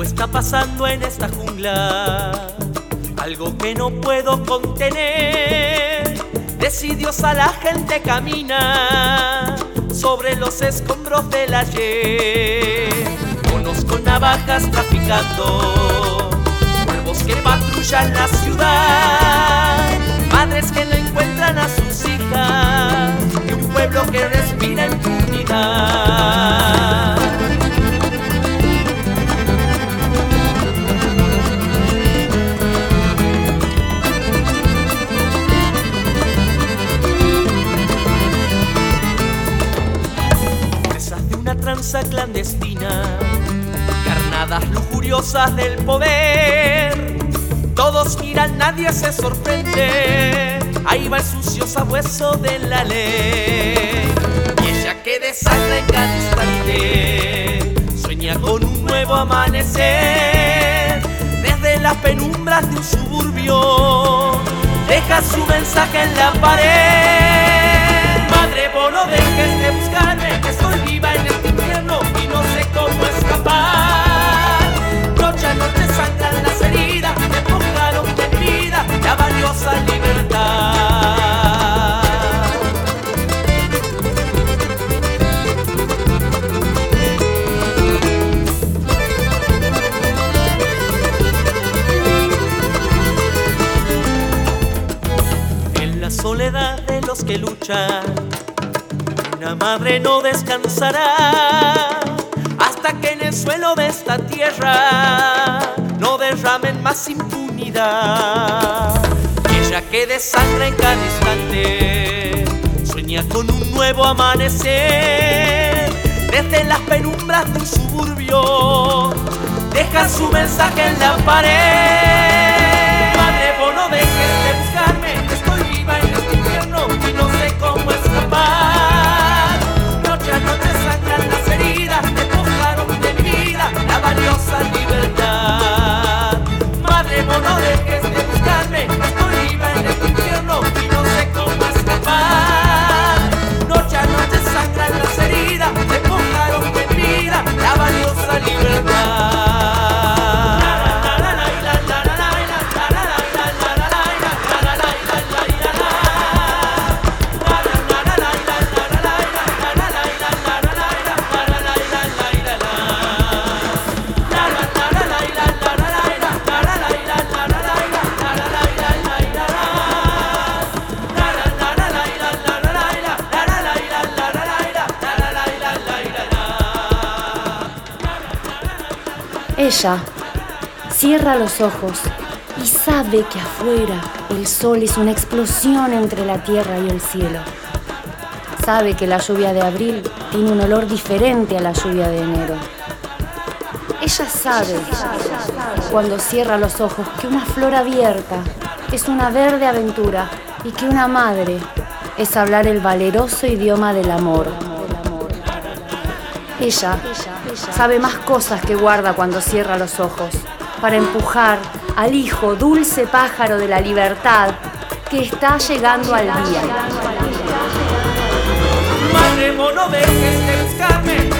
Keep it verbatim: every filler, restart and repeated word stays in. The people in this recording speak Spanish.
está pasando en esta jungla, algo que no puedo contener. Decidiosa la gente camina sobre los escombros del ayer. Monos con navajas traficando, cuervos que patrullan la ciudad, madres que no encuentran a sus hijas y un pueblo que respira impunidad. Tranza clandestina, carnadas lujuriosas del poder. Todos miran, nadie se sorprende. Ahí va el sucio sabueso de la ley. Y ella que desangra en cada instante, sueña con un nuevo amanecer. Desde las penumbras de un suburbio, deja su mensaje en la pared. Madre, vos no dejes de buscarme, que estoy viva en este infierno y no sé cómo escapar. Noche a noche sangran las heridas, me empujaron de vida la valiosa libertad. En la soledad de los que luchan, una madre no descansará hasta que en el suelo de esta tierra no derramen más impunidad. Y ella que desangra en cada instante, sueña con un nuevo amanecer. Desde las penumbras de un suburbio, deja su mensaje en la pared. Madre, vos no dejes de buscarme, que estoy viva en este infierno y no sé cómo escapar. Noche a noche sangran las heridas, me empujaron de mi vida la valiosa libertad. Madre, vos no dejes de buscarme, que estoy viva en este infierno y no sé cómo escapar. Noche a noche sangran las heridas, me empujaron de mi vida la valiosa libertad. Ella cierra los ojos y sabe que afuera el sol es una explosión entre la tierra y el cielo. Sabe que la lluvia de abril tiene un olor diferente a la lluvia de enero. Ella sabe, cuando cierra los ojos, que una flor abierta es una verde aventura y que una madre es hablar el valeroso idioma del amor. Ella sabe más cosas que guarda cuando cierra los ojos, para empujar al hijo dulce pájaro de la libertad que está llegando al día. Madre, vos no dejes de buscarme,